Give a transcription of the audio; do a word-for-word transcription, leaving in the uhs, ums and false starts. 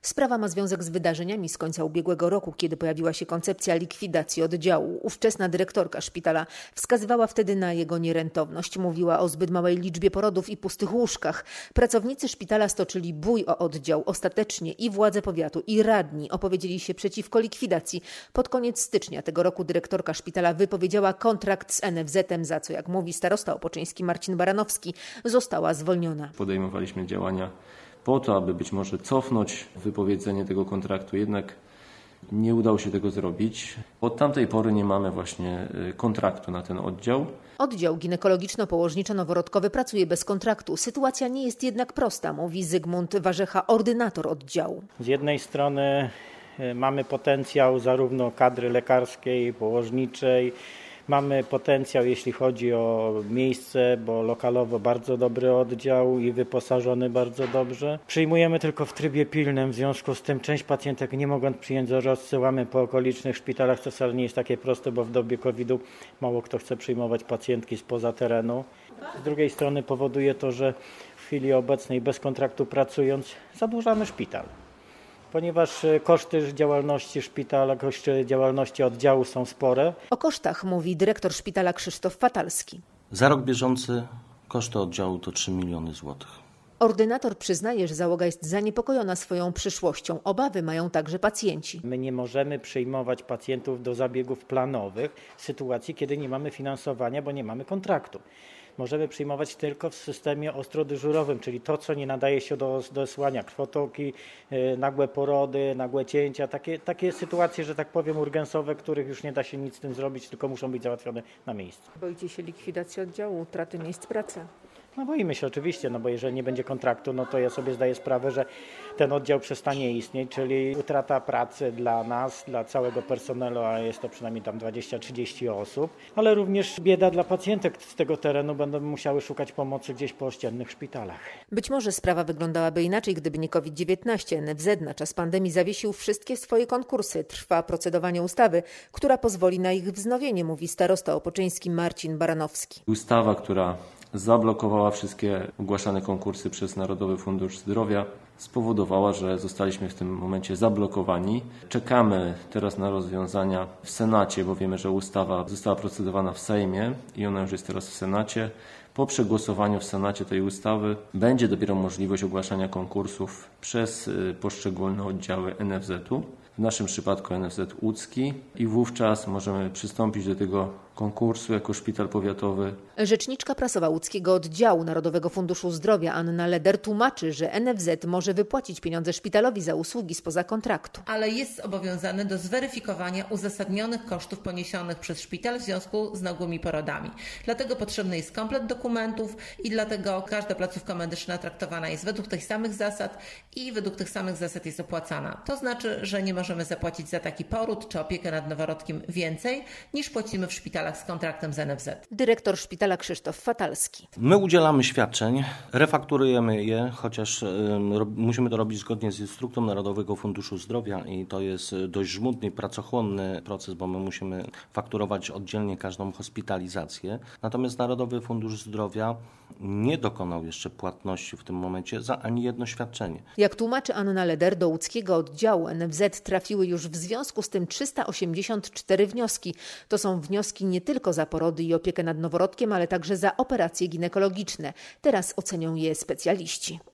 Sprawa ma związek z wydarzeniami z końca ubiegłego roku, kiedy pojawiła się koncepcja likwidacji oddziału. Ówczesna dyrektorka szpitala wskazywała wtedy na jego nierentowność. Mówiła o zbyt małej liczbie porodów i pustych łóżkach. Pracownicy szpitala stoczyli bój o oddział. Ostatecznie i władze powiatu, i radni opowiedzieli się przeciwko likwidacji. Pod koniec stycznia tego roku dyrektorka szpitala wypowiedziała kontrakt z N F Z-em, za co, jak mówi starosta opoczyński Marcin Baranowski, została zwolniona. Podejmowaliśmy działania po to, aby być może cofnąć wypowiedzenie tego kontraktu, jednak nie udało się tego zrobić. Od tamtej pory nie mamy właśnie kontraktu na ten oddział. Oddział ginekologiczno-położniczo-noworodkowy pracuje bez kontraktu. Sytuacja nie jest jednak prosta, mówi Zygmunt Warzecha, ordynator oddziału. Z jednej strony mamy potencjał zarówno kadry lekarskiej, położniczej, mamy potencjał, jeśli chodzi o miejsce, bo lokalowo bardzo dobry oddział i wyposażony bardzo dobrze. Przyjmujemy tylko w trybie pilnym, w związku z tym część pacjentek nie mogąc przyjąć, rozsyłamy po okolicznych szpitalach, co wcale nie jest takie proste, bo w dobie kowida mało kto chce przyjmować pacjentki spoza terenu. Z drugiej strony powoduje to, że w chwili obecnej bez kontraktu pracując zadłużamy szpital. Ponieważ koszty działalności szpitala, koszty działalności oddziału są spore. O kosztach mówi dyrektor szpitala Krzysztof Fatalski. Za rok bieżący koszty oddziału to trzy miliony złotych. Ordynator przyznaje, że załoga jest zaniepokojona swoją przyszłością. Obawy mają także pacjenci. My nie możemy przyjmować pacjentów do zabiegów planowych w sytuacji, kiedy nie mamy finansowania, bo nie mamy kontraktu. Możemy przyjmować tylko w systemie ostrodyżurowym, czyli to, co nie nadaje się do dosłania, krwotoki, nagłe porody, nagłe cięcia, takie, takie sytuacje, że tak powiem, urgensowe, których już nie da się nic z tym zrobić, tylko muszą być załatwione na miejscu. Boicie się likwidacji oddziału, utraty miejsc pracy? No boimy się oczywiście, no bo jeżeli nie będzie kontraktu, no to ja sobie zdaję sprawę, że ten oddział przestanie istnieć, czyli utrata pracy dla nas, dla całego personelu, a jest to przynajmniej tam dwadzieścia trzydzieści osób, ale również bieda dla pacjentek z tego terenu, będą musiały szukać pomocy gdzieś po ościennych szpitalach. Być może sprawa wyglądałaby inaczej, gdyby nie COVID dziewiętnaście. N F Z na czas pandemii zawiesił wszystkie swoje konkursy. Trwa procedowanie ustawy, która pozwoli na ich wznowienie, mówi starosta opoczyński Marcin Baranowski. Ustawa, która zablokowała wszystkie ogłaszane konkursy przez Narodowy Fundusz Zdrowia, spowodowała, że zostaliśmy w tym momencie zablokowani. Czekamy teraz na rozwiązania w Senacie, bo wiemy, że ustawa została procedowana w Sejmie i ona już jest teraz w Senacie. Po przegłosowaniu w Senacie tej ustawy będzie dopiero możliwość ogłaszania konkursów przez poszczególne oddziały N F Z-u. W naszym przypadku N F Z łódzki i wówczas możemy przystąpić do tego konkursu jako szpital powiatowy. Rzeczniczka prasowa łódzkiego oddziału Narodowego Funduszu Zdrowia Anna Leder tłumaczy, że N F Z może wypłacić pieniądze szpitalowi za usługi spoza kontraktu. Ale jest zobowiązany do zweryfikowania uzasadnionych kosztów poniesionych przez szpital w związku z nagłymi porodami. Dlatego potrzebny jest komplet dokumentów i dlatego każda placówka medyczna traktowana jest według tych samych zasad i według tych samych zasad jest opłacana. To znaczy, że nie możemy zapłacić za taki poród czy opiekę nad noworodkiem więcej niż płacimy w szpitalach z kontraktem z N F Z. Dyrektor szpitala Krzysztof Fatalski. My udzielamy świadczeń, refakturujemy je, chociaż y, ro, musimy to robić zgodnie z instrukcją Narodowego Funduszu Zdrowia i to jest dość żmudny i pracochłonny proces, bo my musimy fakturować oddzielnie każdą hospitalizację. Natomiast Narodowy Fundusz Zdrowia nie dokonał jeszcze płatności w tym momencie za ani jedno świadczenie. Jak tłumaczy Anna Leder, do łódzkiego oddziału N F Z trafiły już w związku z tym trzysta osiemdziesiąt cztery wnioski. To są wnioski nie tylko za porody i opiekę nad noworodkiem, ale także za operacje ginekologiczne. Teraz ocenią je specjaliści.